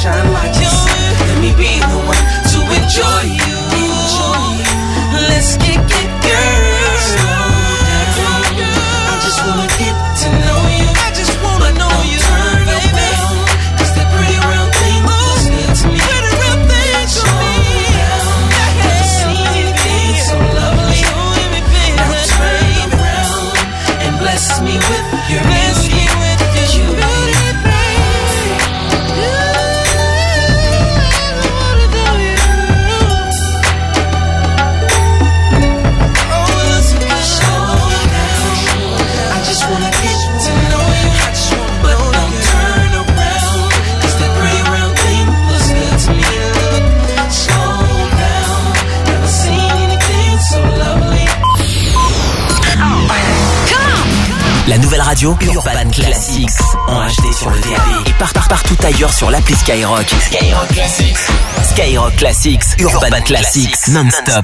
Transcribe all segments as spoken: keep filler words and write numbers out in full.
shine like the sun. Let me be the one to enjoy you. Let's kick it, girl. Slow down. I just wanna get to know you. I just wanna know you. Turn around, 'cause that pretty round thing looks good to me. Pretty round thing to me. Never seen anything so lovely. Now turn around and bless me with your beauty. You La nouvelle radio Urban Classics en H D sur le D A B et part, part, partout ailleurs sur l'appli Skyrock. Skyrock Classics. Skyrock Classics, Urban, Urban Classics, Classics non-stop.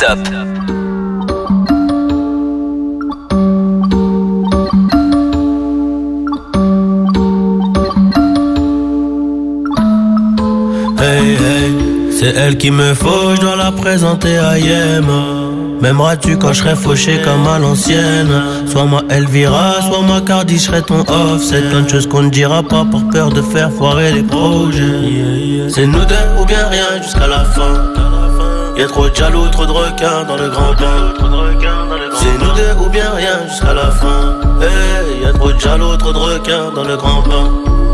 Hey hey, c'est elle qui me faut, je dois la présenter à Yema. M'aimeras-tu quand je serai fauché comme à l'ancienne? Soit ma Elvira, soit ma Cardi, je serai ton offset. Plein de choses qu'on ne dira pas par peur de faire foirer les projets. C'est nous deux ou bien rien jusqu'à la fin. Y'a trop de jaloux, trop de requins dans le grand bain. C'est nous deux ou bien rien jusqu'à la fin. Hey, y'a trop de jaloux, trop de requins dans le grand bain.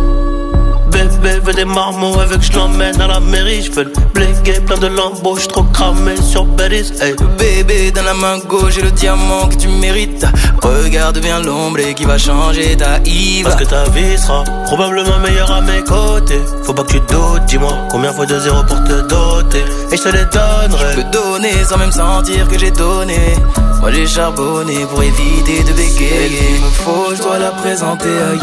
Bébé veut des marmots avec je l'emmène à la mairie. J'fais le blégué, plein de lambeaux, j'suis trop cramé sur Bélis. Hey. Bébé dans la main gauche, j'ai le diamant que tu mérites. Regarde bien l'ombre qui va changer ta Yves. Parce que ta vie sera probablement meilleure à mes côtés. Faut pas que tu doutes, dis-moi combien faut de zéro pour te doter. Et je te les donnerai. Je peux donner sans même sentir que j'ai donné. Moi j'ai charbonné pour éviter de bégayer. Il me faut, je dois la présenter à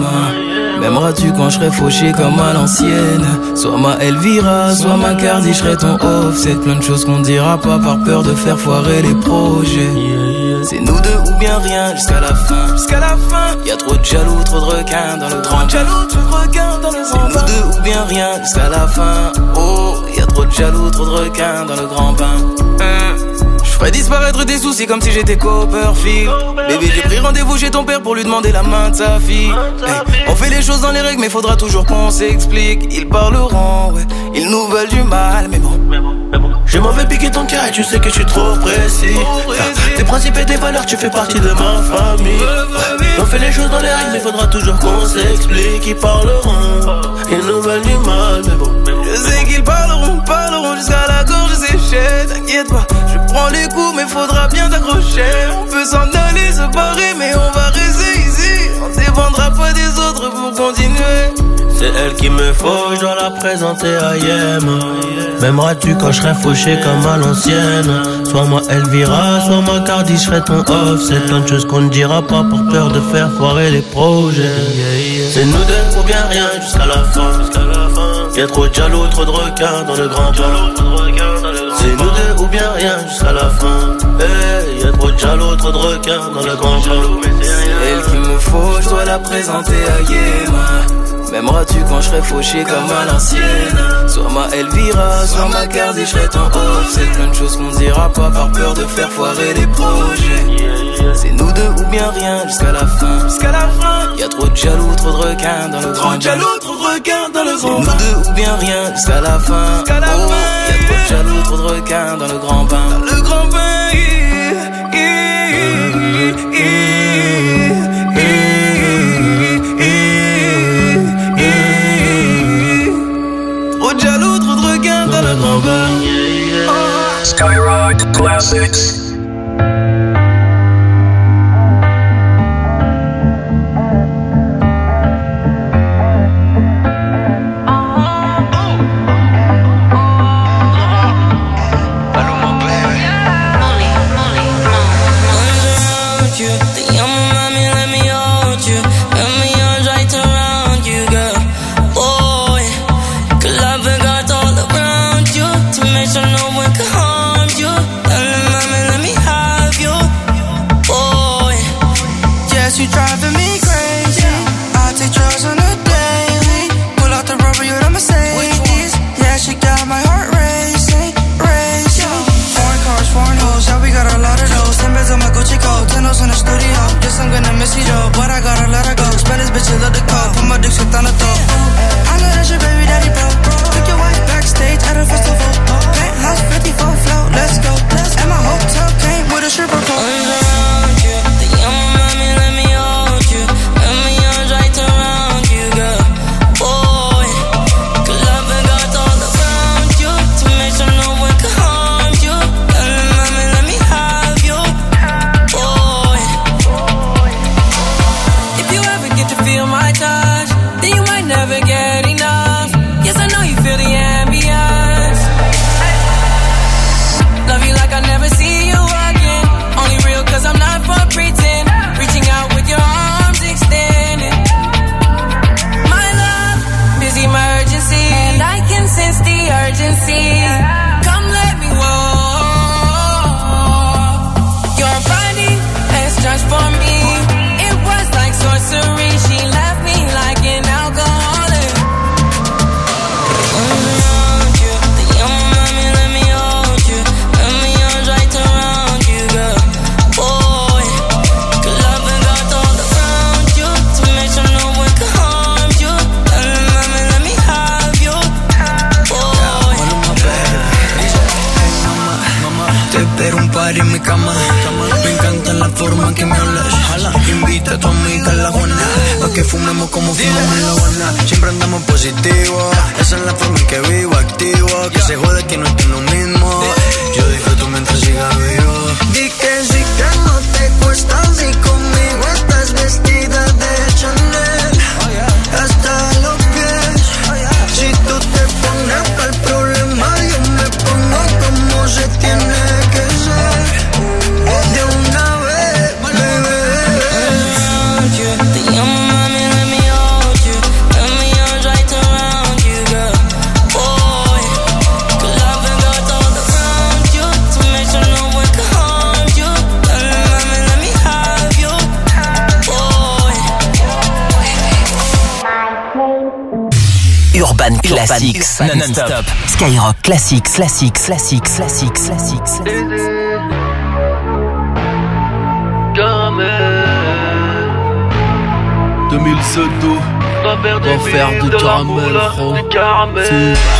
Yema. M'aimeras-tu quand je serai fauché comme à l'ancienne? Soit ma Elvira, soit ma Cardi, je serai ton offset. Plein de choses qu'on dira pas par peur de faire foirer les projets. C'est nous deux ou bien rien jusqu'à la fin. Jusqu'à la fin. Y'a trop de jaloux, trop de requins dans le grand jaloux, trop de requins dans le grand bain. C'est nous deux ou bien rien jusqu'à la fin. Oh, y'a trop de jaloux, trop de requins dans le grand bain. Hein. Je ferais disparaître des soucis comme si j'étais Copperfield. Bébé, j'ai pris rendez-vous chez ton père pour lui demander la main de sa fille. Hey, on fait les choses dans les règles, mais faudra toujours qu'on s'explique. Ils parleront, ouais, ils nous veulent du mal, mais bon. Je m'en vais piquer ton cœur et tu sais que je suis trop précis. Tes principes et tes valeurs, tu fais partie de ma famille. Ouais, on fait les choses dans les règles, mais faudra toujours qu'on s'explique. Ils parleront, ils nous veulent du mal, mais bon. Je sais qu'ils parleront, parleront jusqu'à la gorge séchée. T'inquiète pas, je prends les coups, mais faudra bien t'accrocher. On peut s'en aller, se barrer, mais on va rester ici. On dépendra pas des autres pour continuer. C'est elle qui me faut, je dois la présenter à Yema. M'aimeras-tu quand je serai fauché comme à l'ancienne? Soit moi Elvira, soit ma Cardi, je serai ton offset. Plein de choses qu'on ne dira pas par peur de faire foirer les projets. C'est nous deux ou bien rien jusqu'à la fin. Y'a trop de jaloux, trop de requins dans le grand bain. C'est nous deux ou bien rien jusqu'à la fin. Hey, y'a trop de jaloux, trop de requins dans le grand bain. C'est elle qu'il me faut, je dois la présenter à Yema. M'aimeras-tu quand je serai fauché comme à l'ancienne? Soit ma Elvira, soit ma Cardi, je serai ton offset. Plein de choses qu'on dira pas par peur de faire foirer les projets. C'est nous deux ou bien rien jusqu'à la fin. Jusqu'à la fin. Y'a trop de jaloux, trop de requins dans le grand bain. Jaloux, trop de requins dans le grand bain. C'est nous deux ou bien rien jusqu'à la fin. Jusqu'à la fin. Oh, y'a trop de jaloux, trop de requins dans le grand bain. Dans le grand bain. Skyrock Classics. So no one can harm you. Tell them I'm in luxe est en auto. I know that's your baby daddy, bro. Took your wife backstage at a festival. Penthouse fifty-four float, let's go. And my hotel came with a stripper pole. Arms around you, the young mommy, let me hold you. Let me arms right around you, girl. Boy, good love and got all around you to make sure no one can harm you. Young mommy, let me have you, boy. If you ever get to feel my touch, then you might never get enough. Yes, I know you feel the ambience. Love you like I never see you again. Only real cause I'm not for pretend. Reaching out with your arms extended. My love, busy my urgency. And I can sense the urgency. Come let me walk. Your body has just for me. It was like sorcery. She left me like an alcoholic. Arms around you, the young mommy, let me hold you. Let me arms right around you, girl. Boy, good love and got all around you to make sure no one can harm you. Young mommy, let me have you, boy. Te espero un par en mi cama. Me encanta la forma que me hablas. Invita a tu amiga a la Juana, pa' que fumemos como fumamos en La Habana. Siempre andamos positivos, esa es la forma en que vivo, activo. Que se jode que no estoy lo mismo. Yo disfruto mientras siga vivo. Di que sí que no te cuesta, si conmigo estás vestida de Chanel hasta los pies. Si tú te pones pa'l problema, yo me pongo como se tiene que ser. De una vez, baby. The young mommy, let me hold you. Let me arms right around you, girl. Boy, good love and got all around you to make sure no one can harm you. Young mommy, let me have you, boy. Urban Classics, non-stop. Skyrock Classics, Classics, Classics, Classics, Classics. deux mille sept, va faire du caramel, frère. Du caramel.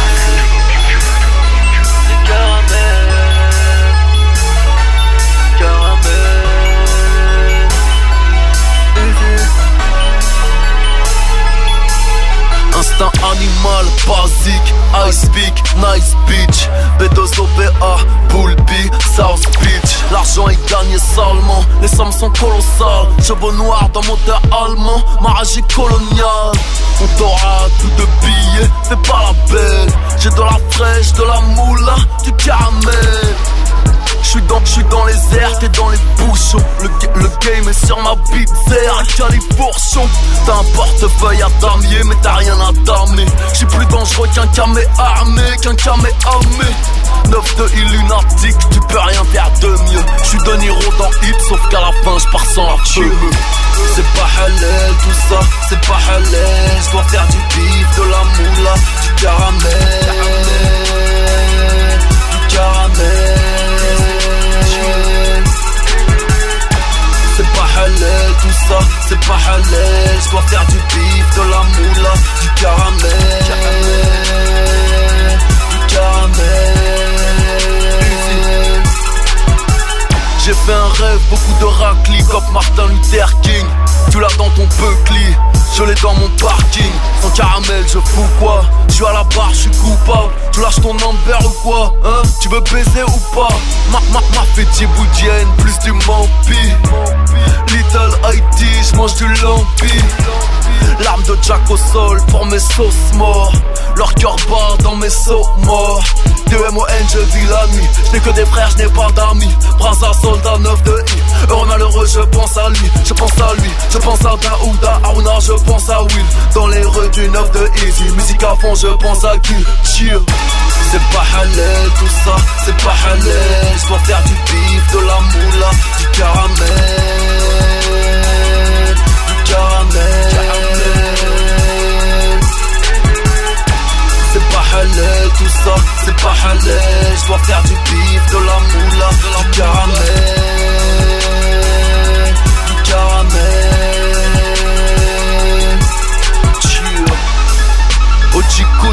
Instinct animal, basique, ice peak, nice beach. B deux O B A, Bullby, South Beach. L'argent est gagné salement, les sommes sont colossales. Cheveux noirs dans moteur allemand, mariage colonial. On t'aura tout de billets, fais pas la belle. J'ai de la fraîche, de la moula, du caramel. J'suis dans, j'suis dans les airs, t'es dans les bouchons. Le, le game est sur ma bite, c'est à Califourchon. T'as un portefeuille à damier, mais t'as rien à damer. J'suis plus dangereux qu'un camé armé, qu'un camé armé. neuf de Illuminatic, tu peux rien faire de mieux. J'suis De Niro dans Hit, sauf qu'à la fin j'pars sans la feu. C'est pas halal tout ça, c'est pas halal. J'dois faire du bif, de la moula, du caramel, du caramel. C'est pas halal tout ça, c'est pas halal. J'dois faire du bif, de la moula, du caramel, du caramel. J'ai fait un rêve, beaucoup de raclis comme Martin Luther King. Tu l'as dans ton buckly, je l'ai dans mon parking. Sans caramel, je fous quoi? Je suis à la barre, je suis coupable. Tu lâches ton number ou quoi? Hein? Tu veux baiser ou pas? Ma, ma, ma fête boudienne, plus du mampi. Little Haïti, j'mange du lampi. L'arme de Jack au sol pour mes sauces morts. Leur cœur bat dans mes sauts morts. D M O N, je vis la nuit. Je n'ai que des frères, je n'ai pas d'amis. Braza, soldat, neuf de I. Heureux, malheureux, je pense à lui. Je pense à lui, je pense à Daouda, Aruna, je pense à Will. Dans les rues du neuf de Easy. Musique à fond, je pense à Q. Cheer. C'est pas halal tout ça, c'est pas halal. Je dois faire du bif, de la moula, du caramel, du caramel. C'est pas halal tout ça, c'est pas halal. Je dois faire du bif, de la moula, du caramel, du caramel. Cheer.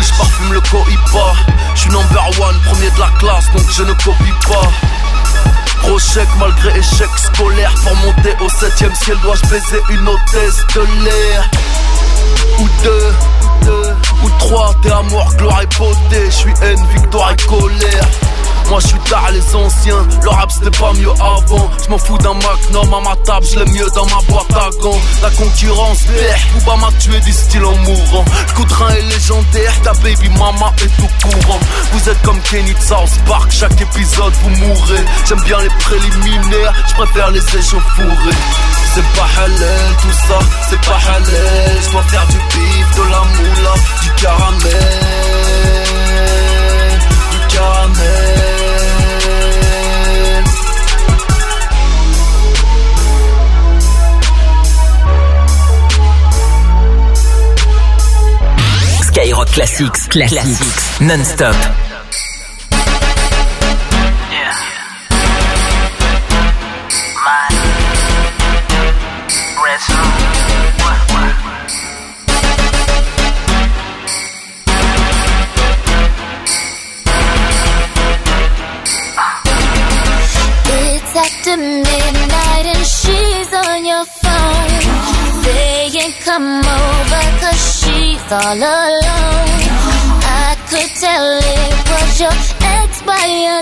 j'parfume le Cohiba. J'suis number one, premier de la classe, donc je ne copie pas. Gros chèque malgré échec scolaire. Pour monter au septième ciel, dois-je baiser une hôtesse de l'air? Ou deux, deux, ou trois, t'es amour, gloire et beauté. J'suis haine, victoire et colère. Moi j'suis tard les anciens, le rap c'était pas mieux avant. J'm'en fous d'un magnum à ma table, j'l'aime mieux dans ma boîte à gants. La concurrence perd, Booba m'a tué du style en mourant. Le coup de rein est légendaire, ta baby mama est tout courant. Vous êtes comme Kenny de South Park, chaque épisode vous mourrez. J'aime bien les préliminaires, j'préfère les échauffourés. C'est pas halal tout ça, c'est pas halal. J'dois faire du bif, de la moula, du caramel. Du caramel. Skyrock Classics, Classics, non-stop. It's after midnight and she's on your phone, saying come over 'cause she's all alone. I could tell it was your ex by your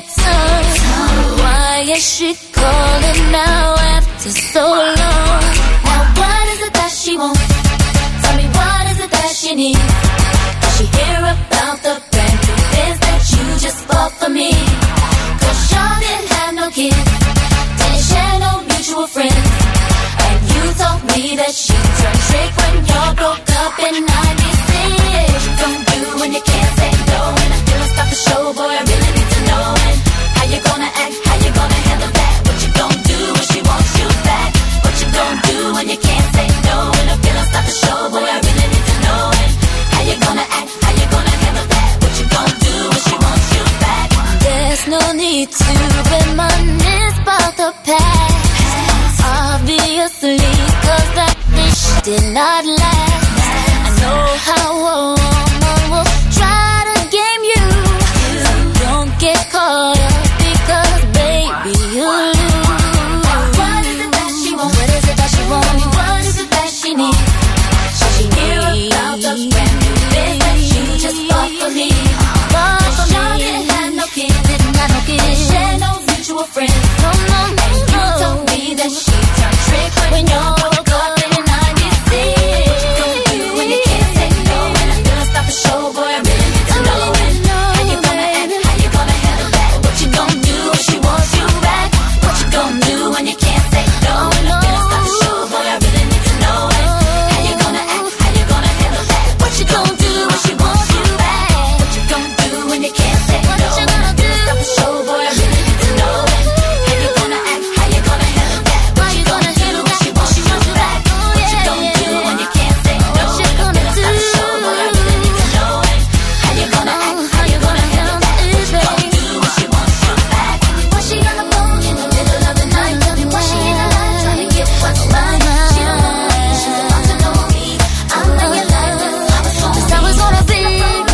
tongue. Why is she calling now after so long? Now what is it that she wants? Tell me what is it that she needs? Does she hear about the brand new biz that you just bought for me? 'Cause y'all didn't have no kids, didn't share no mutual friends, and you told me that she turned trick when y'all broke up in ninety-six. What you gon' do when you can't say no? And I feel stop the show, boy, I really need to know. And how you gonna act, how you gonna handle that? What you gon' do when she wants you back? What you gon' do when you can't say no? And I feel stop the show, boy, I really need to know. And how you gonna act, how you gonna handle that? What you gon' do when she wants you back? There's no need to reminisce about the past, obviously, 'cause that dish did not last. I know how a woman will try to game you, so don't get caught up because baby you lose. What is it that she wants? What is it that she wants? Tell me what is it that she needs? Should she hear about the brand new biz that you just bought for me? Cause y'all didn't have no kids, didn't have no kids, didn't share no mutual friends. No, no, no, and you told me that she turned trick when y'all broke up in ninety-six. What you gonna do when you can't say no? And I feel stop the show, boy, I really need to know. And how you gonna act, how you gonna handle that? What you gonna do when she wants you back? What you gonna do when you can't say no? And I feel stop the show, boy, I really need to know. And how you gonna act, how you gonna handle that? What you gonna do when she wants you back? What you gonna do when you can't say no? What you gonna do? Stop the show, boy, I really need to know. And how you gonna act, how you gonna handle that? What you gonna do when she wants you back? What you gonna do when you can't say no? What you gonna do? Stop the show, boy, I really need to know. And how you gonna act, how you gonna handle that? What you gonna do when she wants you back? Was she on the phone in the middle of the night? Tell me why she in the line trying to get what's mine? She don't know me, she's about to know me. I'm in your life, this I was gonna be.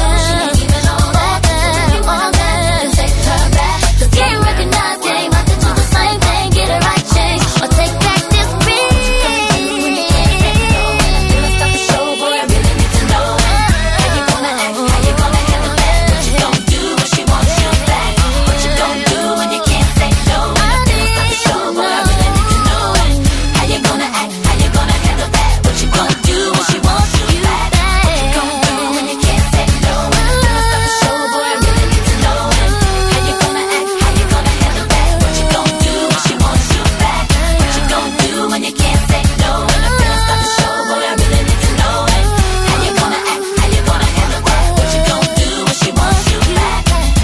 Can't recognize game, I could do the same thing, get it right, change, or take back this ring. Stop the show, boy, I really need to know. How you gonna act, how you gonna handle that? What you gonna do when she wants you back? What you gonna do when you can't say no? Stop the show, boy, I really need to know. How you gonna act, how you gonna handle that? What you gonna do when she wants you back? What you gonna do when you can't say no? Stop the show, boy, I really need to know. How you gonna act, how you gonna handle that? What you gonna do when she wants you back? What you gonna do when you can't say no? Stop the show, boy, I really need to know. How you gonna act, how you gonna handle that? What you gonna do when she wants you back?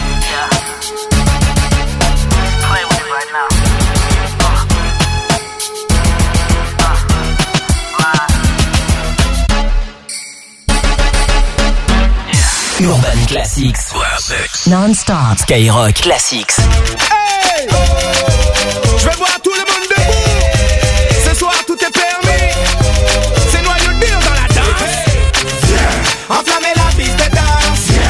Play with it right now. Urban Classics. Non-stop. Skyrock Classics. Hey! Je vais voir tout le monde debout. Ce soir tout est permis. C'est noyau dur dans la danse. Enflammer la piste de danse.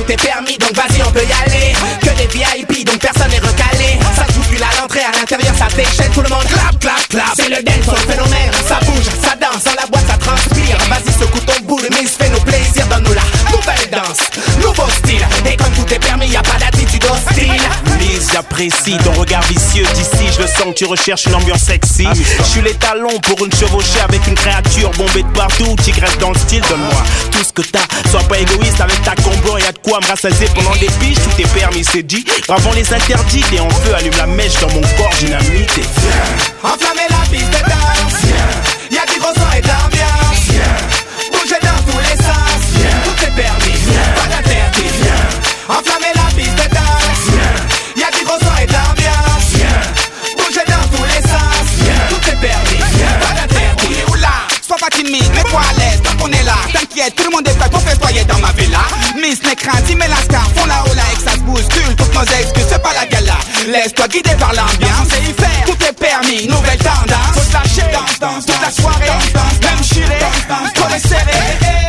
est permis, donc vas-y on peut y aller. Que des V I P, donc personne n'est recalé. Ça se bouscule à l'entrée, à l'intérieur ça déchaîne. Tout le monde clap, clap, clap. C'est le dance, le phénomène. Ça bouge, ça danse, dans la boîte ça transpire. Vas-y secoue ton bout de mise, fais nos plaisirs. Donne-nous la nouvelle danse, nouveau style. Et comme tout est permis, y'a pas d'attitude hostile. Lise, j'apprécie ton regard vicieux d'ici. Je le sens que tu recherches une ambiance sexy. Je suis les talons pour une chevauchée avec une créature bombée de partout. Tigresse dans le style, donne-moi tout ce que t'as. Sois pas égoïste avec ta combo, y'a de quoi me rassasier pendant des piges. Tout est permis, c'est dit. Gravons les interdits et en feu allume la mèche dans mon corps dynamite. Enflammer la piste de danse. Y'a du gros son et d'ambiance. Bouger dans tous les sens. Tout est permis, pas d'interdit. Enflammer la piste de danse. Y'a du gros son et d'ambiance. Bouger dans tous les sens. Tout est permis, pas d'interdit. Oula, sois pas timide, mets-toi à l'aise tant qu'on est là. T'inquiète, tout le monde est prêt pour festoyer dans ma villa. Miss les craintes, dis mes lascars, font la hola et que ça se bouscule. Toutes nos excuses, c'est pas la gala. Laisse-toi guider par l'ambiance et y faire. Tout est permis, nouvelle tendance. Faut se lâcher, danse, danse, toute la soirée. Danse, danse, même chiré, corps serré.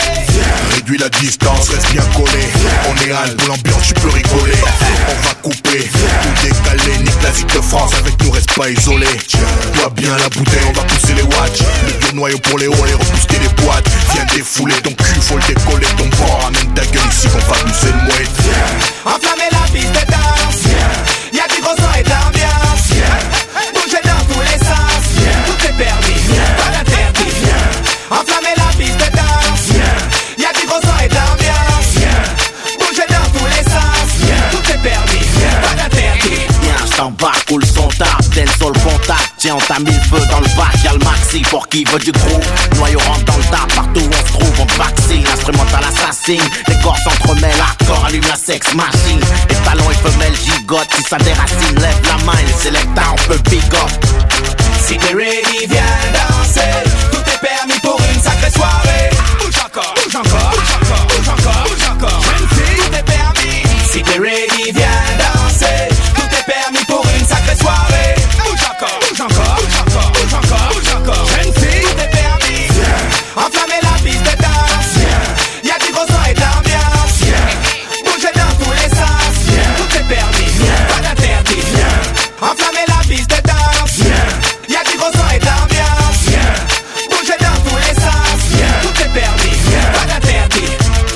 Réduis la distance, reste bien collé. On est hal pour l'ambiance, tu peux rigoler. On va couper, tout décaler. Nique la zig de France, avec nous reste pas isolé. Toi bien la bouteille, on va pousser les watts. Le vieux noyau pour les hauts, les repousser les boîtes. Viens défouler ton cul, faut le décoller. Ton bord, amène ta gueule ici, qu'on va pousser le mouette. Enflammer la piste de danse. Y'a du gros son et d'ambiance. Bouger dans tous les sens. Tout est permis, pas d'interdit. Enflammer la piste de danse. Y'a du gros son et d'ambiance. Bouger dans tous les sens. Tout est permis, pas d'interdit. Viens, j't'embarque, coule son tap, dancehall contact. Tiens, on t'a mis le feu dans le bac, y'a le maxi pour qui veut du groupe. Noyau rentre dans le tap, partout où on se trouve, on vaccine. Instrumental assassin, les corps s'entremêlent, l'accord allume la sex machine. Les talons et femelles gigotent, si ça déracine, lève la main, les sélectants, on peut big up. Si t'es ready, viens danser. Tout est permis pour une sacrée soirée. Bouge encore, bouge encore, bouge encore, bouge encore, bouge encore. Tout est permis. Si t'es ready, viens danser. Tout est permis pour une sacrée soirée. Bouge encore, bouge encore, bouge encore, bouge encore, bouge encore. Tout est permis. Enflammer la piste de danse. Y'a du gros son et d'ambiance. Bouger dans tous les sens. Tout est permis, pas d'interdit. Enflammer la piste de danse. Y'a du gros son et d'ambiance. Bouger dans tous les sens. Tout est permis, pas d'interdit.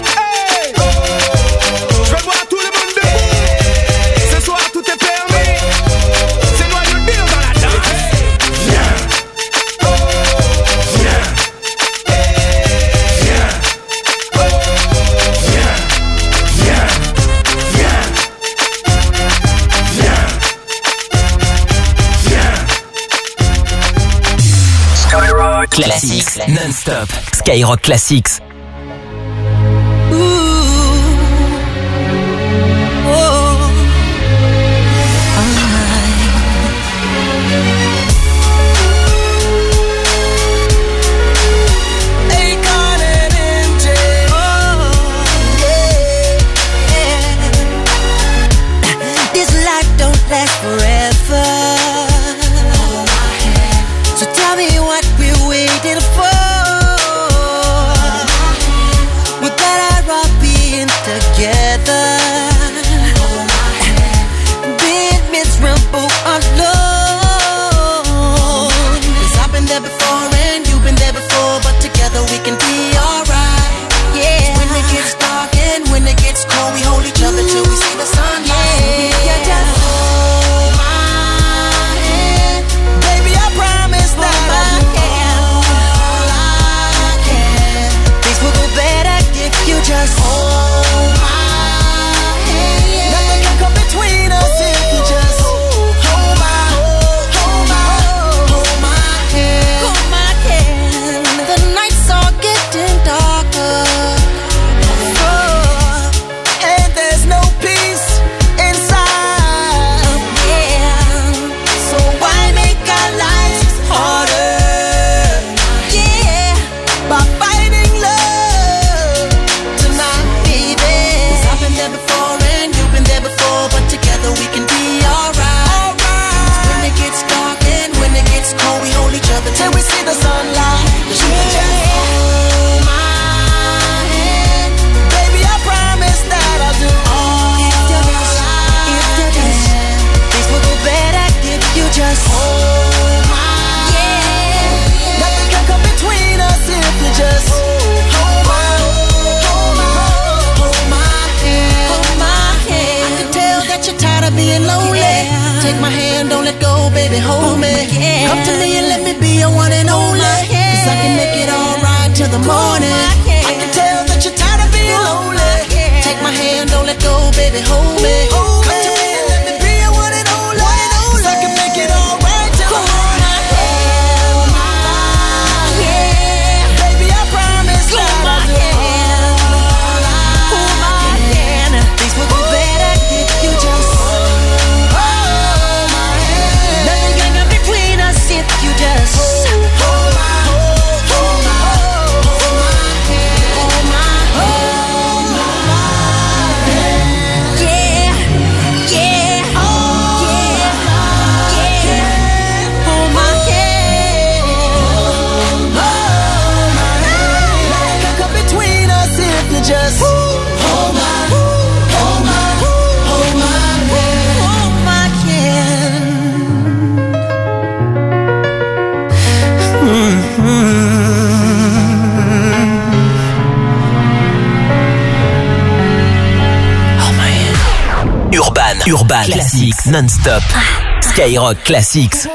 Hey, oh, je veux voir tout le monde debout. Ce soir tout est permis. C'est moi le deal dans la danse. Oh, Classics non-stop. Skyrock Classics. So tell me what we're waiting for. Take my hand, don't let go, baby, hold me. Come to me and let me be your one and only. Cause I can make it all right till the morning. I can tell that you're tired of being lonely. Take my hand, don't let go, baby, hold me. Come to me and let me be your one and only. Cause I can make it all right till the morning. Baby, I promise that I do. Things would be better if you just hold my hand. Nothing can come between us if you just hold my hand. Hold my hand. Hold my hand. Hold my hand. Yeah, yeah, oh, yeah, yeah. Hold my hand. Hold my hand. Nothing can come between us if you just hold my hand. Urban, Urban Classics non-stop. Skyrock Classics.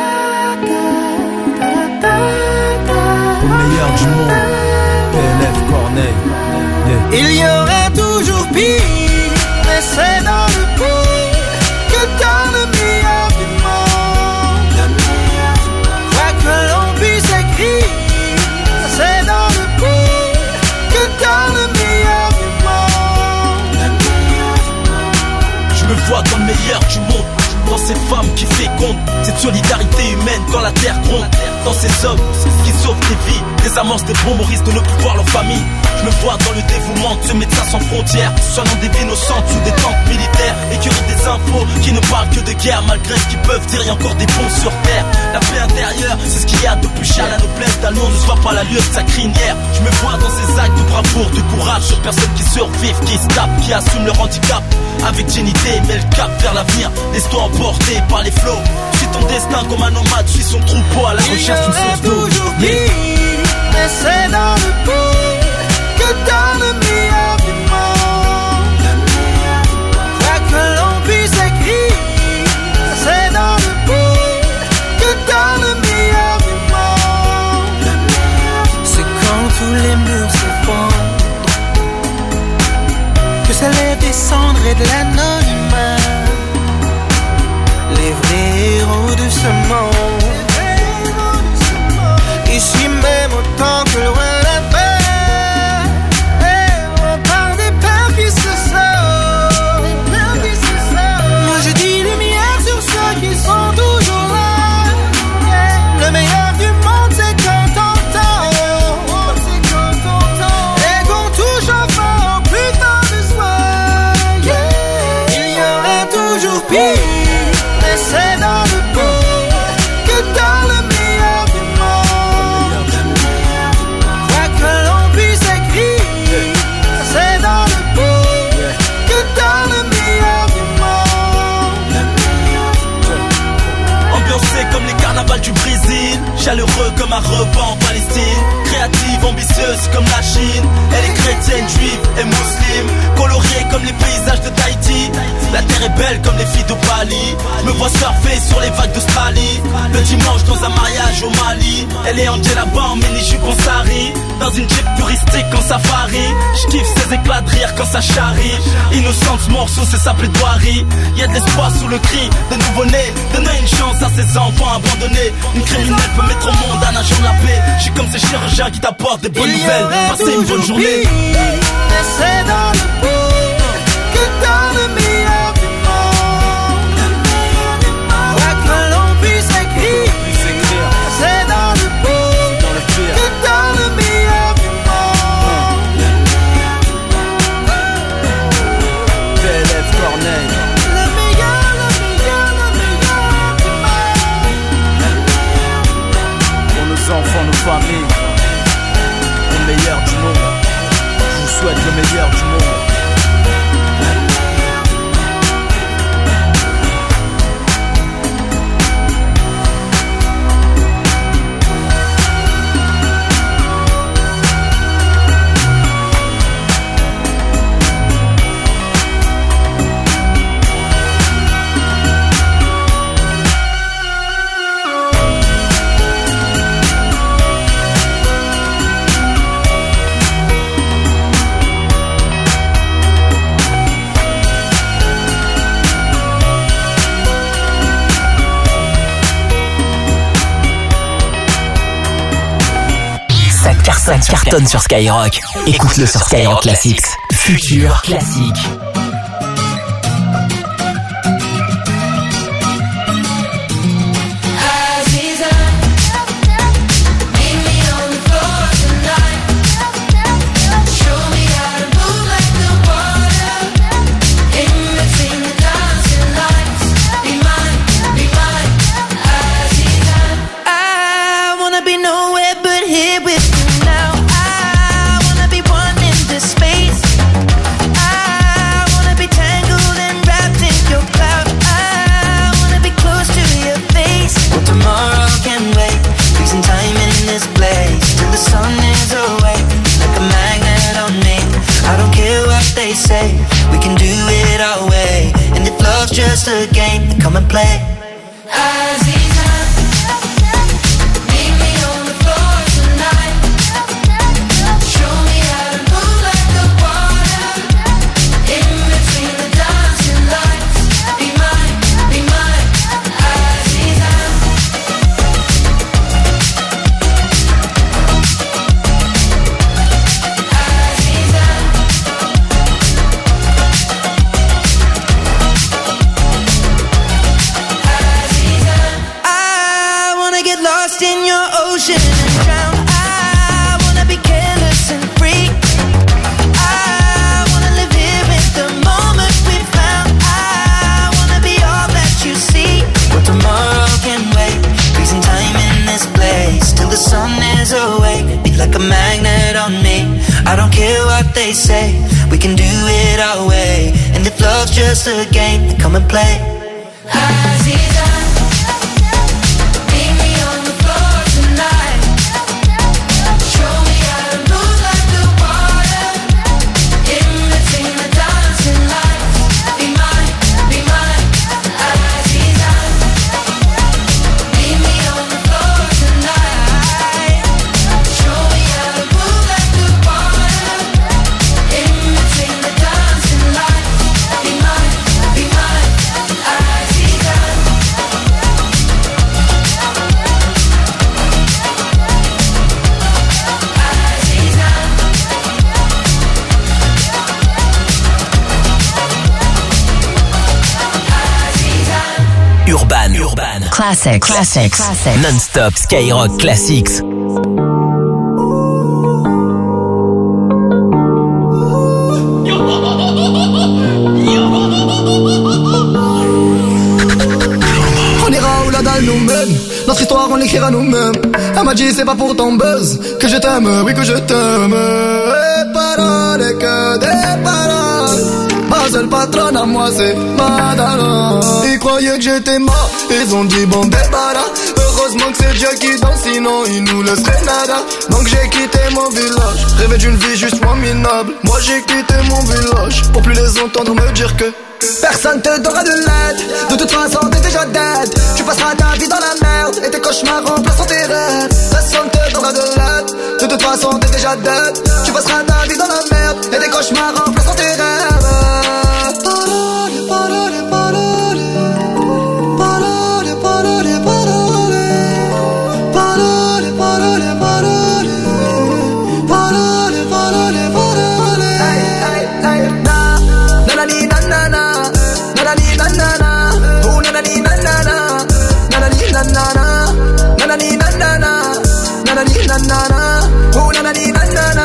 Au meilleur du monde, P L F Corneille. Yeah. Il y aurait toujours pire, mais c'est dans le pire que dans le meilleur du monde. Quoi que l'on puisse écrire, c'est dans le pire que dans le meilleur du monde. Je me vois dans le meilleur du monde, dans ces femmes qui fécondent, cette solidarité humaine quand la terre gronde, dans ces hommes qui sauvent des vies, des amorces des bons Maurice de ne plus voir leur famille. Je me vois dans le dévouement de ce médecin sans frontières, soignant des vies innocentes sous des tentes militaires, écœurant des infos qui ne parlent que de guerre, malgré ce qu'ils peuvent dire, il y a encore des bons sur terre. La paix intérieure, c'est ce qu'il y a de plus cher, la noblesse d'un lion ne se voit pas la lueur de sa crinière. Je me vois dans ces actes de bravoure, de courage, sur personnes qui survivent, qui se tapent, qui assument leur handicap, avec dignité, met le cap vers l'avenir, laisse-toi emporter par les flots. Suis ton destin comme un nomade, suis son troupeau à la recherche d'une source d'eau. Toujours pire, mais c'est dans le pire que dans le meilleur du monde. Quoi que l'on puisse écrire, c'est dans le pire que dans le meilleur du monde. C'est quand tous les murs s'effondrent que s'élèvent des cendres et de l'anonymat, les vrais héros de ce monde. Ici même autant que loin là-bas, on parle des peurs qui se sauvent. Moi je dis lumière sur ceux qui sont toujours là. Le meilleur du monde c'est quand on t'entend, et qu'on touche enfin au plus tard de soi. Il y aura toujours pire, mais c'est dans le pire que dans le meilleur du monde. Quoi que l'on puisse écrire, c'est dans le pire que dans le meilleur du monde. Ambiancée comme les carnavals du Brésil, chaleureux comme un repas en Palestine, créative, ambitieuse comme la Chine. Elle est chrétienne, juive et musulmane, coloriée comme les paysages de Tahiti. La terre est belle comme les filles de Bali. Je me vois surfer sur les vagues d'Australie, le dimanche dans un mariage au Mali. Elle est Angela Bam, mini-jupe en sari, dans une jeep touristique en safari. Je kiffe ses éclats de rire quand ça charrie. Innocente, ce morceau c'est sa plaidoirie. Y'a de l'espoir sous le cri de nouveau-né. Donner une chance à ses enfants abandonnés. Une criminelle peut mettre au monde un agent de la paix. Je suis comme ces chirurgiens qui t'apportent des bonnes nouvelles. Passez une bonne journée. Mais c'est dans le pire que dans le meilleur du monde. Quoi que l'on puisse écrire, c'est dans le pire que dans le meilleur du monde. P L F Corneille. Le meilleur, le meilleur, le meilleur du monde. Pour nos enfants, nos familles, le meilleur du monde. Je vous souhaite le meilleur du monde. Ça cartonne sur Skyrock. Écoute-le sur Skyrock Classics. Futur classique. We can do it our way, and if love's just a game, then come and play. Aziza, meet me on the floor tonight. Show me how to move like the water. In between the dancing lights, be mine, be mine, Aziza. In your ocean and drown. I wanna be careless and free. I wanna live here in the moment we found. I wanna be all that you see. Well, tomorrow can wait. Freezing time in this place till the sun is awake. Be like a magnet on me. I don't care what they say. We can do it our way. And if love's just a game, then come and play. Aziza. Urban, Urban. Classics, Classics, Classics. Non-stop Skyrock Classics. On ira où la dalle nous mène. Notre histoire on l'écrira nous-mêmes. Elle m'a dit c'est pas pour ton buzz que je t'aime, oui que je t'aime. Et paroles, que des paroles. Ma seule patronne à moi c'est Madara. Ils croyaient que j'étais mort, ils ont dit bon débarras. Heureusement que c'est Dieu qui danse, sinon il nous laisserait nada. Donc j'ai quitté mon village, rêvé d'une vie juste moins minable. Moi j'ai quitté mon village, pour plus les entendre me dire que personne te donnera de l'aide. De toute façon t'es déjà dead. Tu passeras ta vie dans la merde et tes cauchemars remplaceront tes rêves. Personne te donnera de l'aide. De toute façon t'es déjà dead. Tu passeras ta vie dans la merde et tes cauchemars remplaceront tes rêves. Parole, parole, parole. Parole, parole, parole. Parole, parole, parole. Parole, parole, parole. Hey, hey, hey. Na, nanani, nanana. Nanani, nanana. Oh, nanani, nanana. Nanani, nanana. Nanani, nanana. Nanani, nanana. Oh, nanani, nanana.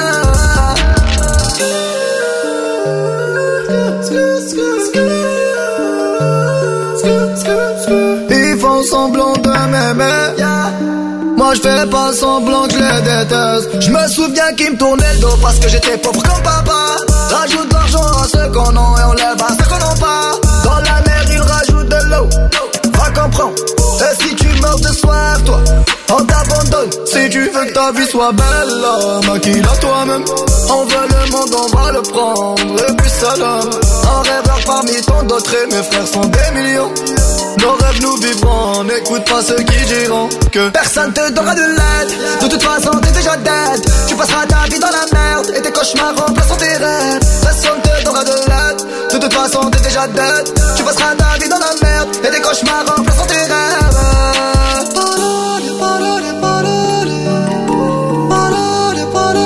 Ils font semblant de m'aimer. Moi je fais pas semblant que je les déteste. Je me souviens qu'ils me tournaient le dos parce que j'étais pauvre comme papa. Rajoute de l'argent à ceux qu'on a et on lève à ceux qu'on n'a pas. Dans la mer ils rajoutent de l'eau. Va comprendre. Et si tu meurs de soif toi, on t'abandonne. Si tu veux que ta vie soit belle, maquille-la toi-même. On veut le monde, on va le prendre. Et puis salam. Un rêveur parmi tant d'autres et mes frères sont des millions. Nos rêves nous vivrons, n'écoute pas ceux qui diront que personne te donnera de l'aide. De toute façon t'es déjà dead. Tu passeras ta vie dans la merde et tes cauchemars remplaceront tes rêves. Personne te donnera de l'aide. De toute façon t'es déjà dead. Tu passeras ta vie dans la merde et tes cauchemars remplaceront tes rêves. Parole, parole, parole. Parole, parole.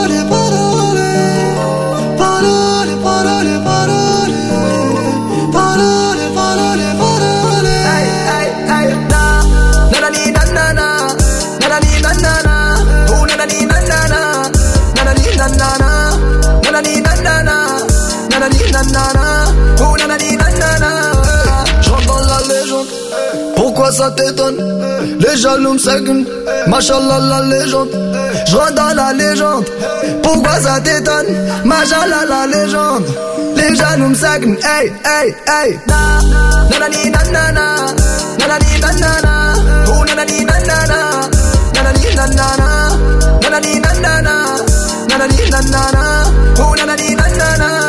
pourquoi ça t'étonne? Les jaloux me secondent, machallah la légende. Je rentre dans la légende, pourquoi ça t'étonne? Machallah la légende. Les jaloux me secondent, hey, hey, hey. Nanani nanana, nanani nanana, oh nanani nanana, nanani nanana, nanani nanana, nanani nanana, oh nanani nanana.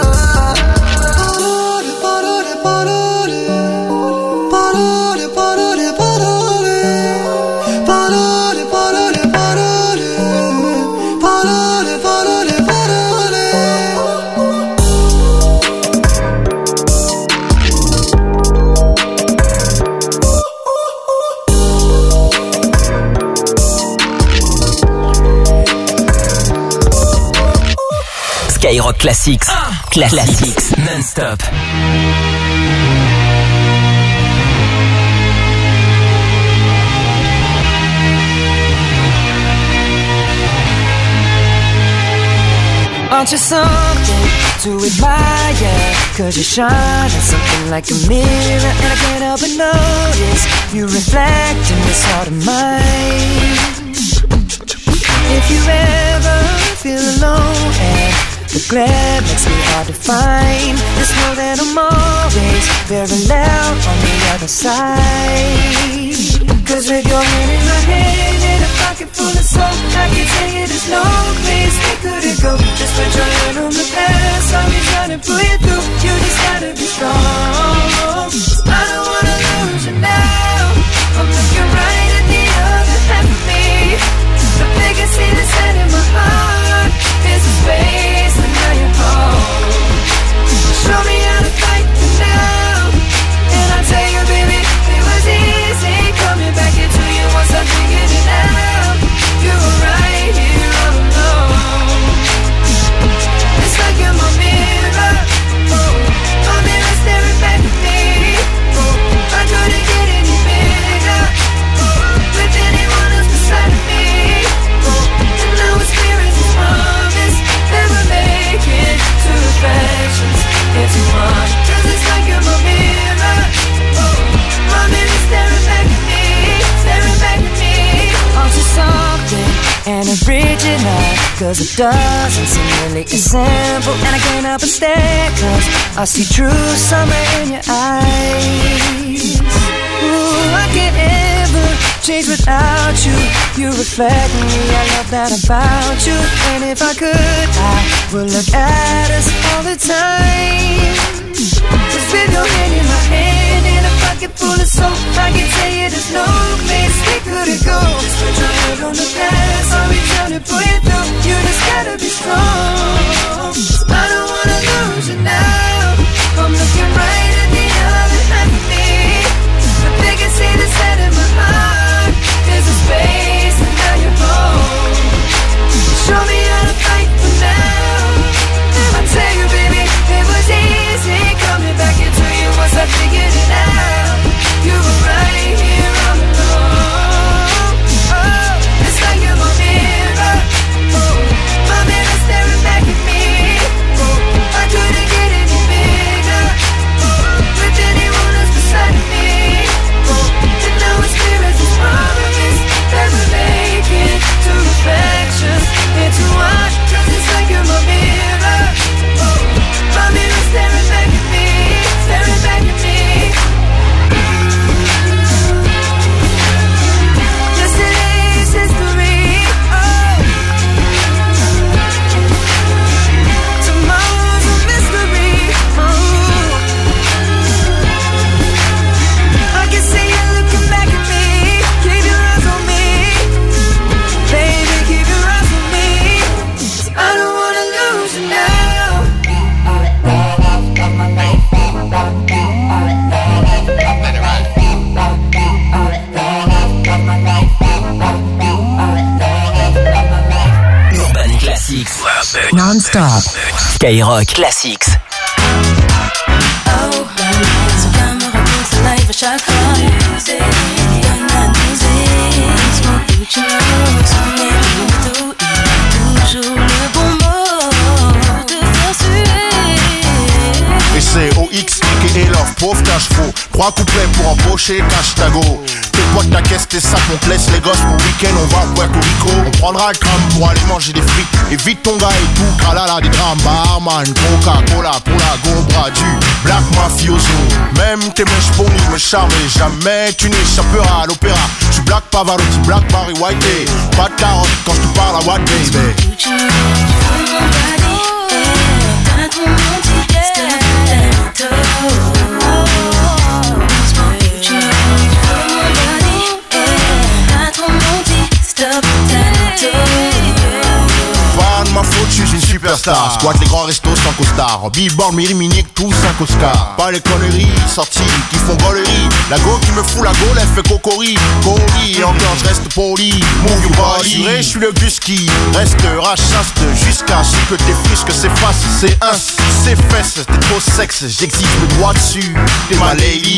Skyrock Classics, Classics, non-stop. Aren't you something to admire? Cause you shine on something like a mirror, and I can't help but notice you reflect in this heart of mine. If you ever feel alone and the glare makes me hard to find, just know that I'm always very loud on the other side. Cause with your hand in my hand and a pocket full of soap, I can tell you there's no place we couldn't go. Just put your hand on the past, I'll be trying to pull you through. You just gotta be strong. I don't wanna lose you now. I'm looking right at the other half of me. The biggest see the set in my heart is a space, and now you're home. Show me how to fight for now, and I'll tell you, baby, it was easy coming back into you once I figured it out. You were right here all alone. It's like you're my mirror, oh, my mirror staring back at me. Oh, I couldn't get any bigger, oh, with anyone else beside me. Oh, and now it's clear as a promise that we're making two reflections into one. Cause it's like you're my mirror, oh, my mirror staring back at me, staring back at me. Aren't you something and original? Cause it doesn't seem really as simple, and I can't help but stare, cause I see true summer in your eyes. Ooh, I can't ever change without you. You reflect me, I love that about you. And if I could, I would look at us all the time. Cause with your hand in my hand and a pocket full of soap, I can tell you there's no place we couldn't go. Just put your head on the past, I'll be trying to pull you through. You just gotta be strong. I don't wanna lose you now. I'm looking right at the other half of me. The biggest see the set in my heart is a space, and now you're home. Show me how to fight for now. I tell you, baby, it was easy coming back into you once I figured it out. You were right here all alone. Oh, it's like you're my mirror, oh, my mirror staring back at me. Oh, I couldn't get any bigger, oh, with anyone else beside me. Oh, and now it's clear as this promise that we're making two reflections into one. Cause it's like you're my mirror, oh, my mirror staring back at me, staring back at me. Yesterday's history, oh, tomorrow's a mystery, oh. I can see you looking back at me. Keep your eyes on me, baby, keep your eyes on me. I don't wanna lose you now. Urban Classics, non-stop. Skyrock Classics. Oh, ce gars me raconte live à chaque fois. C'est donne à doser. Laisse-moi que tu me son est tout. Il a toujours le bon mot pour te faire suer. Et c'est O X, aka Love, pauvre cache faux. Trois couplets pour empocher, cache ta go. tes potes, ta caisse, tes sacs, on te laisse les gosses pour week-end, on va à Puerto Rico. On prendra le tram pour aller manger des frites. Évite ton gars et tout, tralala, des drames, barman, Coca-Cola pour la gobra du Black Mafioso. Même tes mèches pour nous me charmer, jamais tu n'échapperas à l'opéra. Tu Black Pavarotti, Black Barry White, pas de carotte quand je te parle à what baby. Pas de ma faute, je suis une superstar. Squat les grands restos sans costard. Billboard, Miri Minique, tous cinq Oscars. Pas les conneries sorties qui font gaulerie. La go qui me fout la gaule, elle fait cocori. Cori, et encore je reste poli. Move your body. Je suis le gus qui restera chaste jusqu'à ce que tes frisques s'effacent. C'est un, c'est fesses, t'es trop sexe. J'exige le droit dessus. T'es ma lady.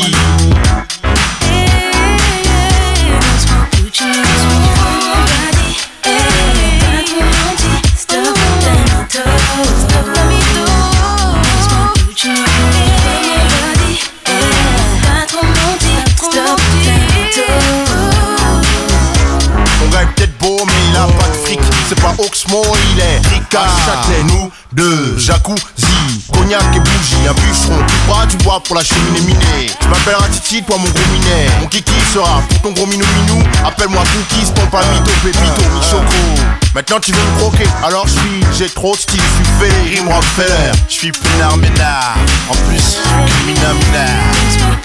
Ton gars est peut-être beau mais il a pas de fric. C'est pas Oxmo, il est Ricard. Châtelet, nous deux, jacuzzi, cognac et bougie. Un bûcheron, tu crois, tu bois pour la cheminée minée. Je m'appelle Ratiti, toi mon gros minet. Mon kiki sera pour ton gros minou minou. Appelle-moi Cookies, ton palmito, pépito, mi-choco. Maintenant tu veux me croquer, alors je suis, j'ai trop de style. Je suis Félé, Rim Rockefeller. Je suis Pinard Ménard, en plus je suis Criminal Ménard.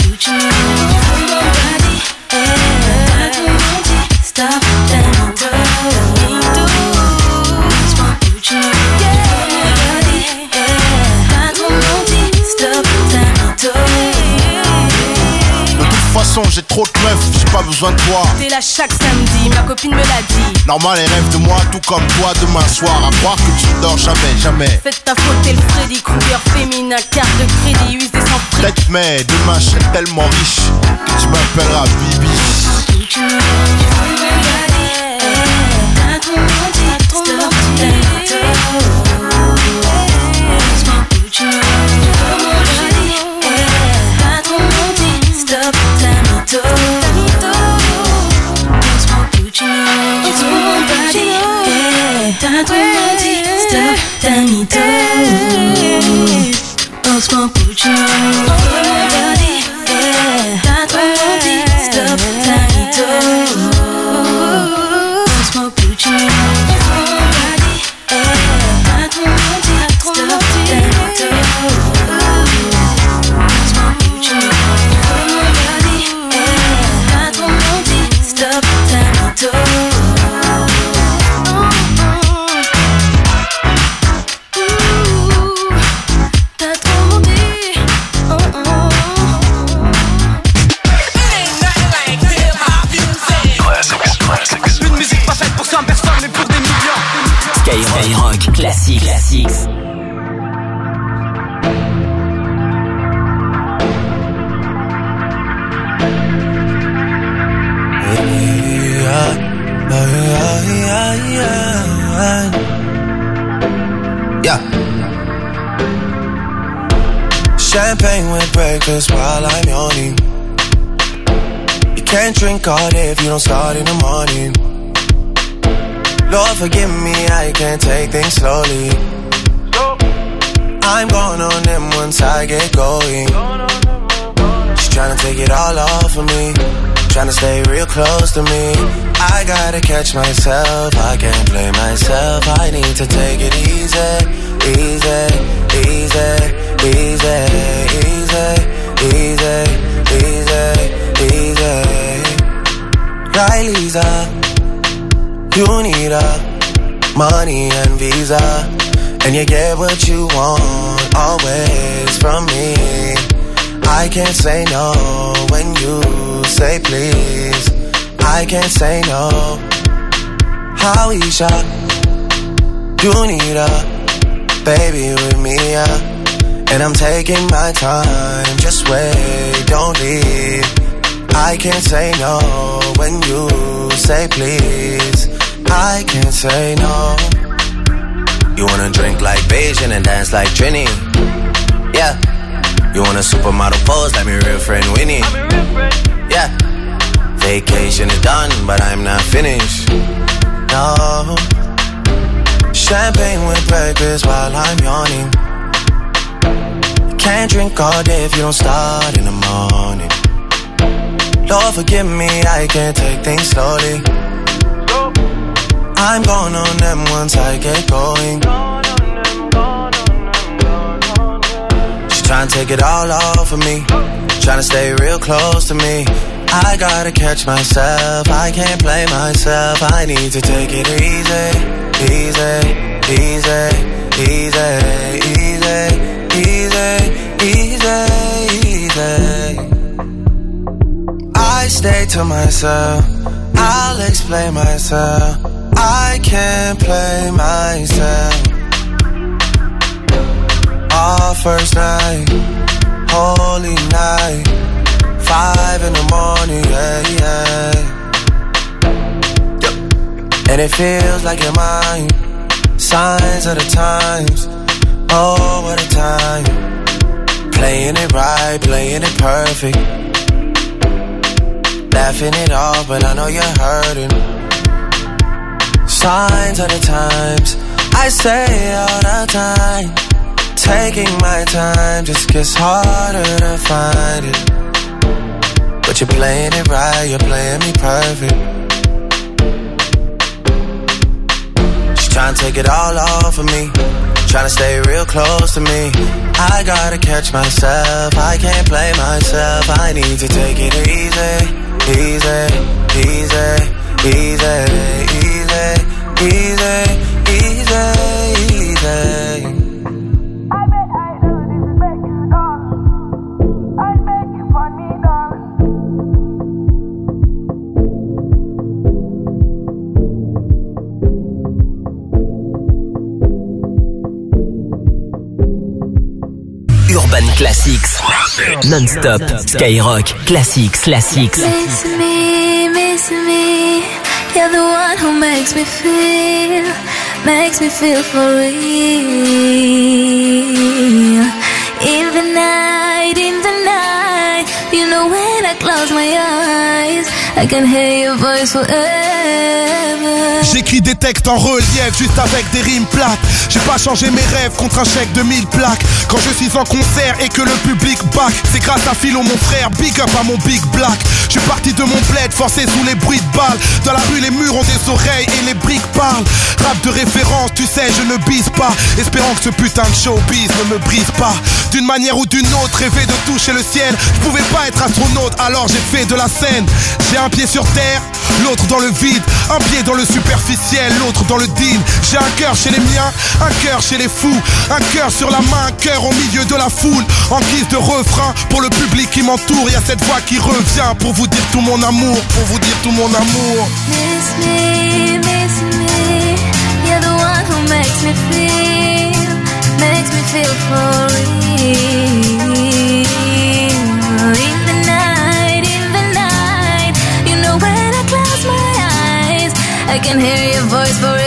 Stop, then do, do. De toute façon j'ai trop de meufs, j'ai pas besoin de toi. T'es là chaque samedi, ma copine me l'a dit. Normal elle rêve de moi tout comme toi demain soir. À croire que tu ne dors jamais, jamais. C'est ta faute, t'es le Freddy Krueger féminin. Carte de crédit usée sans prix. Peut-être mais demain je serai tellement riche que tu m'appelleras Bibi. Skyrock Classics. Classics. Yeah. Champagne with breakfast while I'm yawning. You can't drink all day if you don't start in the morning. Lord forgive me, I can't take things slowly. I'm going on them once I get going. She's trying to take it all off of me, trying to stay real close to me. I gotta catch myself, I can't blame myself. I need to take it easy, easy, easy, easy, easy, easy, easy, easy. Right, Lisa? You need a money and visa, and you get what you want always from me. I can't say no when you say please. I can't say no. Howeisha, you need a baby with me, yeah. And I'm taking my time, just wait, don't leave. I can't say no when you say please. I can't say no. You wanna drink like Beijing and dance like Trini? Yeah. You want a supermodel pose like my real friend Winnie? Yeah. Vacation is done, but I'm not finished. No. Champagne with breakfast while I'm yawning. Can't drink all day if you don't start in the morning. Lord forgive me, I can't take things slowly. I'm going on them once I get going. She tryna take it all off of me, tryna stay real close to me. I gotta catch myself, I can't play myself. I need to take it easy, easy, easy, easy, easy, easy, easy. I stay to myself, I'll explain myself. I can't play myself. Our first night, holy night, five in the morning, yeah, yeah. And it feels like you're mine. Signs of the times, oh what a time. Playing it right, playing it perfect. Laughing it off, but I know you're hurting. Signs of the times, I say all the time. Taking my time just gets harder to find it. But you're playing it right, you're playing me perfect. She's trying to take it all off of me, trying to stay real close to me. I gotta catch myself, I can't play myself. I need to take it easy, easy, easy, easy, easy, easy, easy, easy. Urban Classics, non-stop, Skyrock, Classics, Classics. Miss me, miss me, you're the one who makes me feel, makes me feel for real. In the night, in the night, you know when I close my eyes, I can hear your voice forever. J'écris des textes en relief, juste avec des rimes plates. J'ai pas changé mes rêves contre un chèque de mille plaques. Quand je suis en concert et que le public back, c'est grâce à Philo mon frère, big up à mon big black. Je suis parti de mon bled, forcé sous les bruits de balles. Dans la rue les murs ont des oreilles et les briques parlent. Rap de référence, tu sais je ne bise pas, espérant que ce putain de showbiz ne me brise pas. D'une manière ou d'une autre, rêver de toucher le ciel. Je pouvais pas être astronaute, alors j'ai fait de la scène. J'ai un pied sur terre, l'autre dans le vide. Un pied dans le superficiel, l'autre dans le deal. J'ai un cœur chez les miens, un cœur chez les fous. Un cœur sur la main, un cœur au milieu de la foule. En guise de refrain, pour le public qui m'entoure, y'a cette voix qui revient pour vous dire tout mon amour, pour vous dire tout mon amour. Miss me, miss me, you're the one who makes me feel, makes me feel for real. In the night, in the night, you know when I close my eyes, I can hear your voice forever.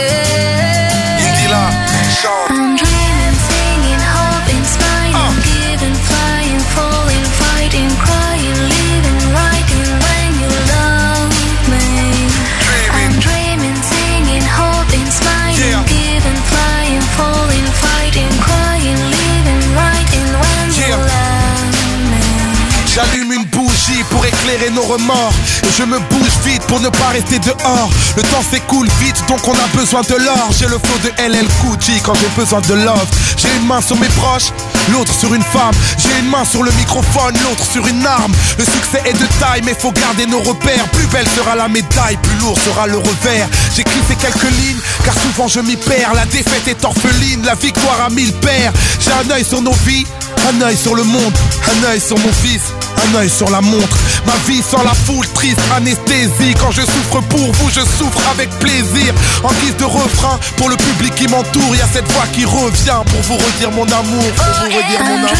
I'm dreaming, singing, hoping, smiling, giving, flying, falling, fighting, crying, living, writing when you love me. I'm dreaming, singing, hoping, smiling, giving, flying, falling, fighting, crying, living, writing when you love me. J'allume une bougie pour éclairer nos remords, et je me bouge vite pour ne pas rester dehors. Le temps s'écoule vite, donc on a besoin de l'or. J'ai le flow de L L Cool J quand j'ai besoin de love. J'ai une main sur mes proches, l'autre sur une femme. J'ai une main sur le microphone, l'autre sur une arme. Le succès est de taille, mais faut garder nos repères. Plus belle sera la médaille, plus lourd sera le revers. J'écris ces quelques lignes, car souvent je m'y perds. La défaite est orpheline, la victoire a mille pères. J'ai un œil sur nos vies, un œil sur le monde, un œil sur mon fils, un œil sur la montre. Ma vie sans la foule, triste anesthésie. Quand je souffre pour vous, je souffre avec plaisir. En guise de refrain, pour le public qui m'entoure, y'a cette voix qui revient pour vous redire mon amour, pour vous redire mon amour.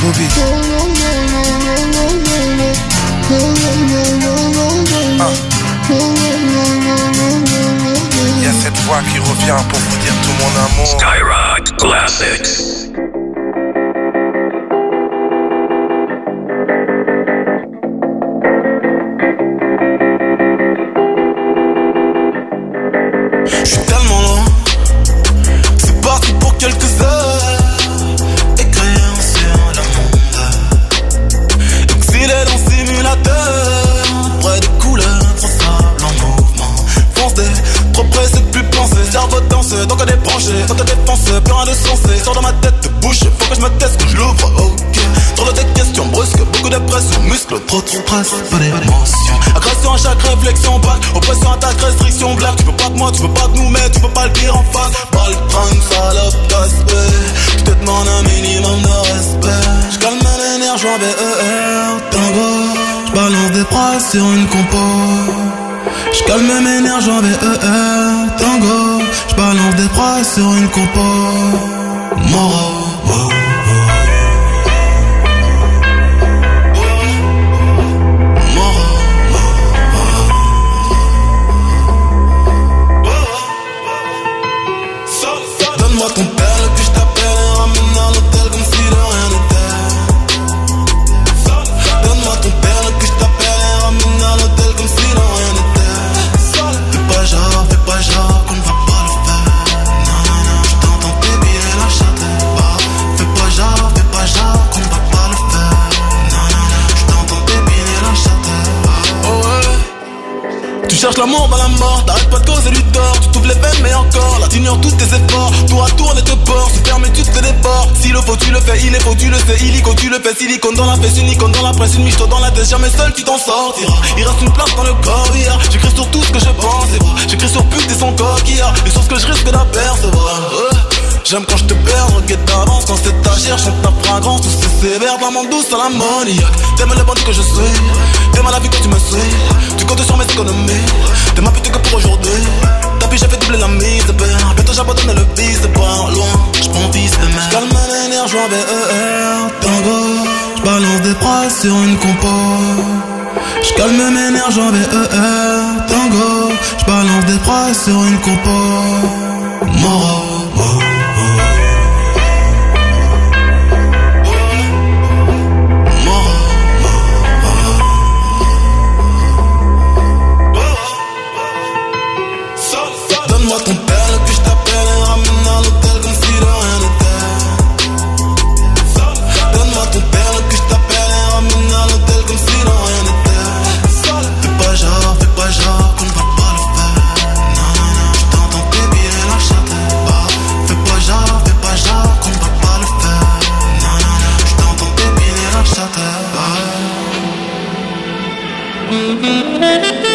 trop vite. Ah. Y a cette voix qui revient pour vous dire tout mon amour. Skyrock Classics. J'suis tellement loin, c'est parti pour quelques heures. Écrire sur le monde, exilé dans simulateur, près des couleurs, trop sable en mouvement. Fonce des, trop pressé de plus penser, cerveau danse, tant que débranché, tant que défoncé, plus rien de sensé. Sors de ma tête de bouche, faut que je me teste, que je l'ouvre, ok. Trop de tes questions brusques, beaucoup de pression, muscles, trop de stress, pas d'émotion. Agression à chaque réflexion, back, oppression, attaque, restriction, blague. Tu veux pas de moi, tu veux pas de nous, mais tu peux pas le dire en face. Pas le train, salope, casse-paix. Je te demande un minimum de respect. J'calme l'énergie en V E R, tango. J'balance des phrases sur une compo. J'calme l'énergie en V E R, tango. J'balance des phrases sur une compo. Moro, wow. Donne-moi ton père, puis je t'appelle et ramène à l'hôtel comme si de rien n'était. Donne-moi ton père, puis je t'appelle et ramène à l'hôtel comme si de rien n'était. Fais pas genre, fais pas genre qu'on ne va pas le faire. Non, non, non, je t'entends baby et la chatte. Oh, fais pas genre, fais pas genre qu'on ne va pas le faire. Non, non, non, je t'entends baby et la chatte. Oh ouais. Tu cherches l'amour, bah la mort, t'arrêtes pas de causer du tort. Tu t'ouvres les veines mais encore, là t'ignores tous tes efforts. Tour à tour ne te porte, super mais tu te débordes. S'il le faut tu le fais, il est faux tu le sais. Illico tu le fais, silicone dans la fesse, une icône dans la presse. Une miche dans la tête, jamais seul tu t'en sortiras. Il reste une place dans le corps, yeah. J'écris sur tout ce que je pense et vois. J'écris sur pute et son coquillard. Et sur ce que je risque d'apercevoir. euh. J'aime quand je te perds, regarde d'avance. Quand c'est ta chair, chante ta fragrance. Tout c'est sévère, de la monde douce à l'ammoniaque. T'aimes le bandit que je suis, t'aimes la vie quand tu me suis. Tu comptes sur mes économies, t'es ma pute que pour aujourd'hui. Tapis j'ai fait doubler la mise de père. Bientôt j'abandonne le vice de par loin. J'prends vice de mer. J'calme l'énergie en V E R, tango. J'balance des phrases sur une compo. J'calme l'énergie en V E R, tango. J'balance des phrases sur une compo. Moro, oh. Donne-moi ton père, puis je t'appelle et ramène à l'hôtel comme si de rien n'était. Donne-moi ton père, puis je t'appelle et ramène à l'hôtel comme si de rien n'était. Fais pas genre, fais pas genre qu'on ne va pas le faire. Non, non, non, je t'entends baby et la chatte. Oh, fais pas genre, fais pas genre qu'on ne va pas le faire. Non, non, non, je t'entends baby et la chatte. Oh.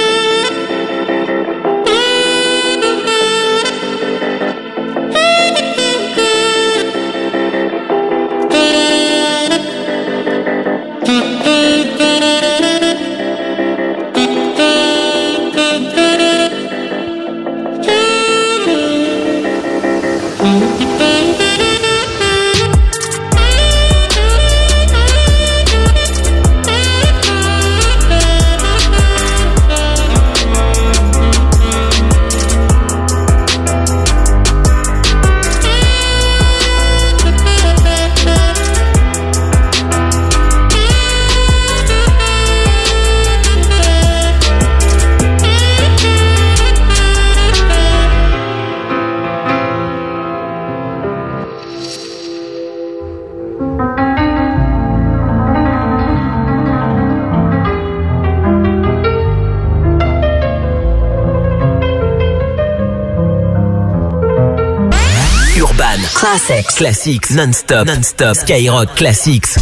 Classics, classics, non-stop, non-stop, Skyrock Classics.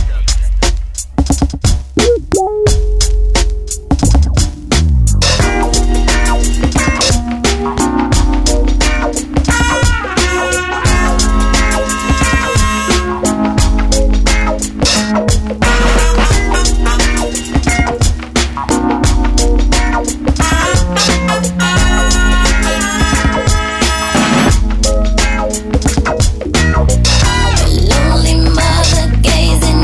Lonely mother gazing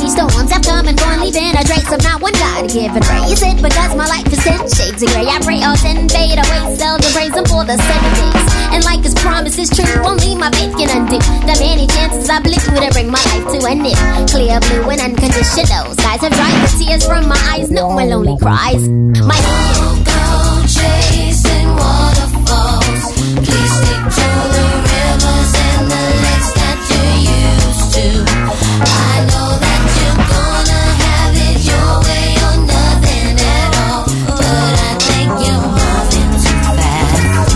Storms have come and gone, leaving a trace of not one God given praise. It because my life is ten shades of gray. I pray all ten fade away, seldom praise him for the seven days. And like his promise is true, only my faith can undo the many chances I blew to bring my life to an end. Clear blue and unconditional skies have dried the tears from my eyes. No one lonely cries. My don't go chasing waterfalls. Please stick to the rivers and the lakes that you used to. I know that you're gonna have it your way or nothing at all, but I think you're moving too fast.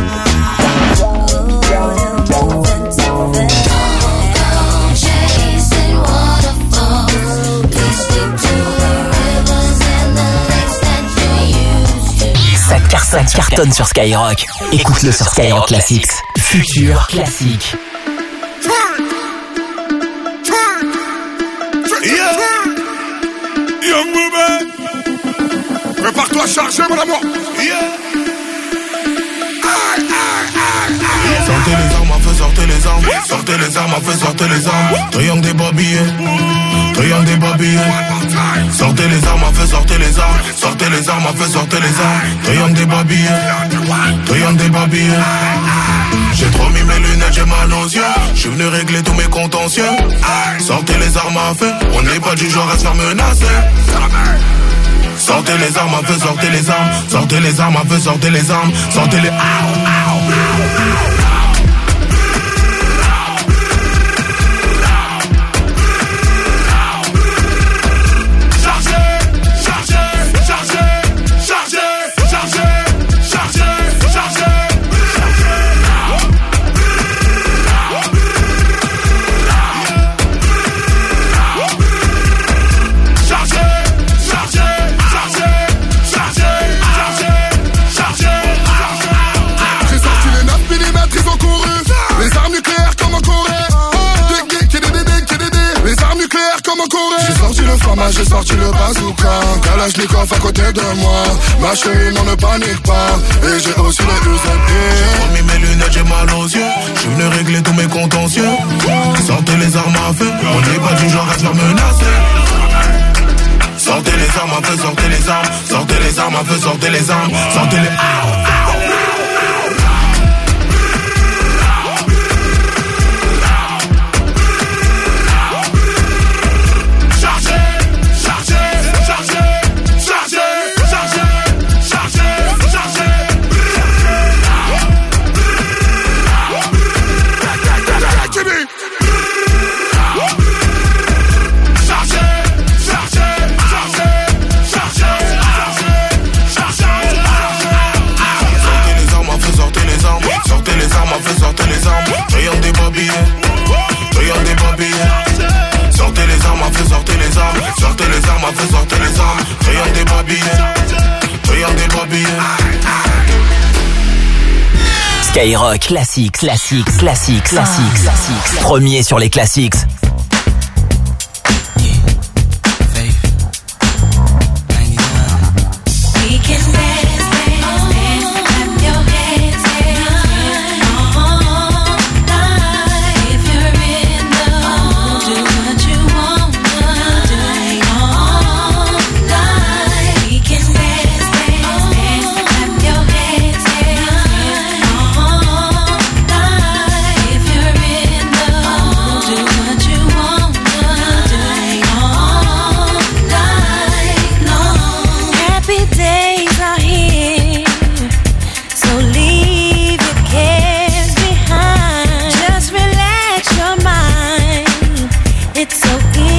You're moving too fast. Don't go chasing waterfalls. Please stick to the rivers and the lakes that you used to. Ça cartonne, cartonne sur Skyrock. Écoute-le sur Skyrock Classics. Futur classique. Yeah. Young woman, prépare-toi à charger mon amour. Yeah. Aïe, aïe, aïe, aïe. Sortez les armes, à feu, sortez les armes. Sortez les armes, à feu, sortez les armes. Triangle des babillés, triangle des babillés. Sortez les armes, à feu, sortez les armes. Sortez les armes, à feu, sortez les armes. Triangle des babillés, triangle des babillés. J'ai trop mis mes lunettes, j'ai mal aux yeux. J'suis venu régler tous mes contentieux. Sortez les armes à feu, on n'est pas du genre à se faire menacer. Sortez les armes à feu, sortez les armes. Sortez les armes à feu, sortez les armes. Sortez les... J'ai sorti le bazooka, Kalachnikov à côté de moi. Ma chérie, non ne panique pas. Et j'ai aussi le U Z P. J'ai remis mes lunettes, j'ai mal aux yeux. J'suis venu régler tous mes contentieux. Sortez les armes à feu, on n'est pas du genre à se faire menacer. Sortez les armes à feu, sortez les armes. Sortez les armes à feu, sortez les armes. Sortez les... Skyrock Classics, Classics, Classics, Classics, Classics. Premier sur les classiques. It's so easy.